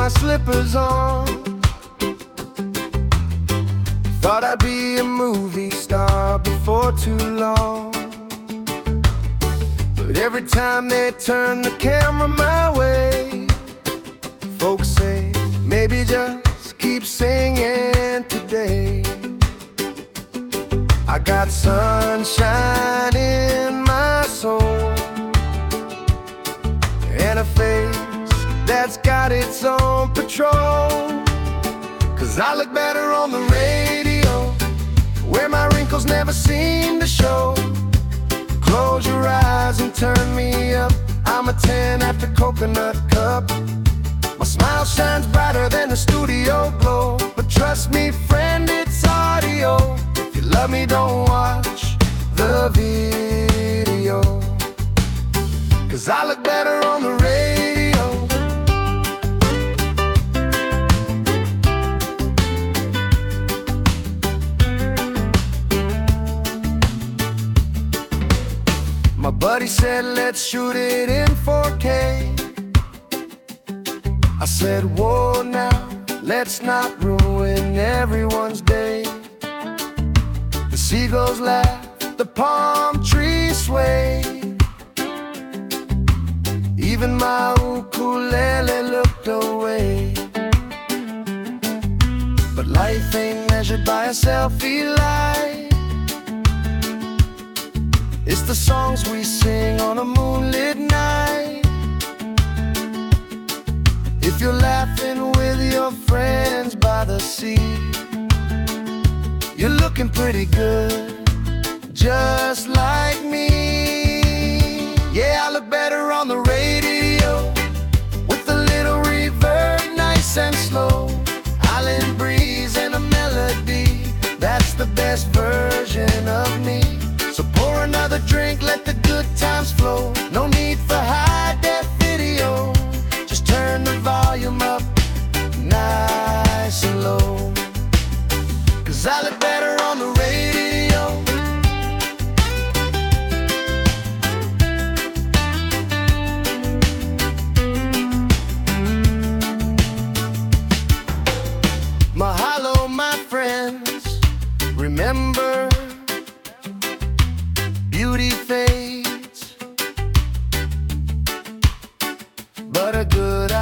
my slippers on. Thought I'd be a movie star before too long, but every time they turn the camera my way, folks say, maybe just keep singing today. I got sunshine in my soul and a face that's got its own patrol. 'Cause I look better on the radio, where my wrinkles never seem to show. Close your eyes and turn me up, I'm a 10 at the coconut cup. My smile shines brighter than the studio glow. But trust me, friend, it's audio. If you love me, don't watch the video, 'cause I look better on the radio. My buddy said, let's shoot it in 4K. I said, whoa now, let's not ruin everyone's day. The seagulls laugh, the palm trees sway. Even my ukulele looked away. But life ain't measured by a selfie light. It's the songs we sing on a moonlit night. If you're laughing with your friends by the sea, you're looking pretty good, just like me. Yeah, I look better on the radio, with a little reverb, nice and slow. Island breeze and a melody, that's the best version of me. So pour another drink, let the good times flow. No need for high-def video, just turn the volume up nice and low. 'Cause I look better on the radio. Mahalo, my friends, remember, beauty fades, but a good